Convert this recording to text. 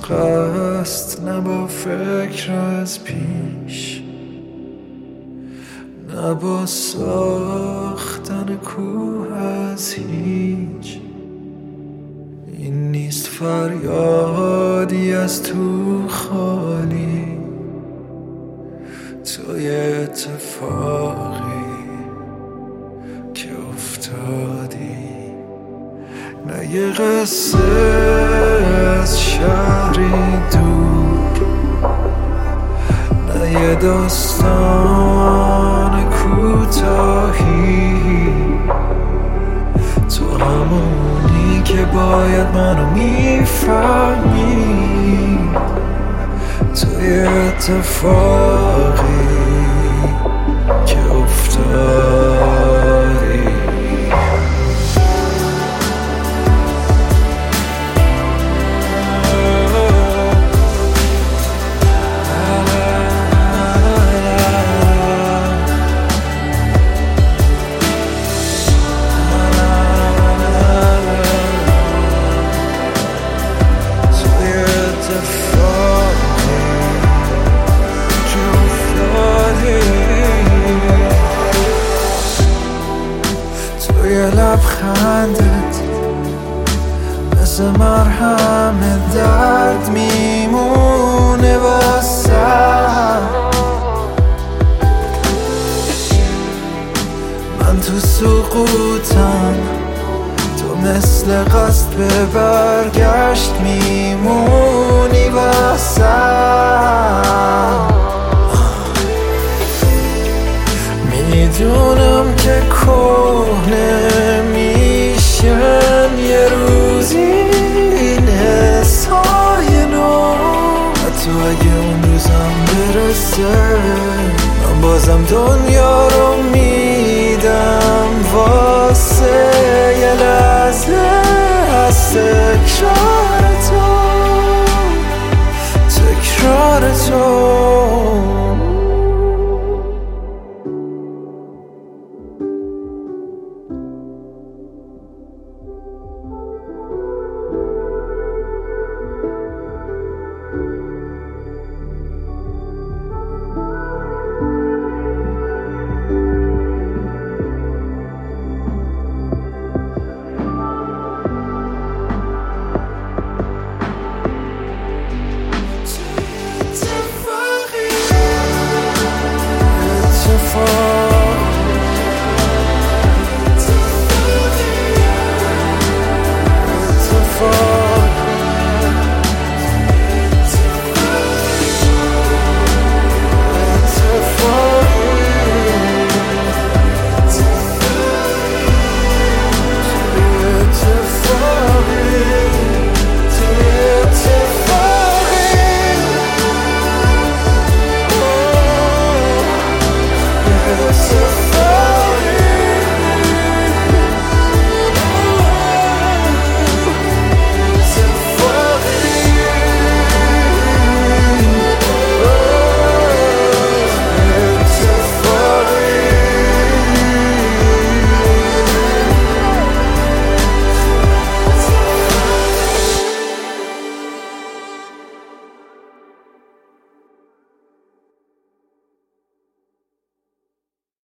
قصد نه با فکر از پیش، نه با ساختن کوه از هیچ. این نیست فریادی از تو خالی، تو یه اتفاقی که افتادی، نه یه قصه از شهری دور، نه یه داستان کوتاهی. تو همونی که باید منو میفهمی، تو یه اتفاقی که افتادی. لبخندت مثل مرهم درد میمونه واسم. من تو سقوطم، تو مثل قصد به برگشت میمونی واسم. میدونم که کهنه میشم یه روزی این حسای نو، حتی اگه اون روزم برسه من بازم دنیا رو میدم واسه یه لحظه از تکرار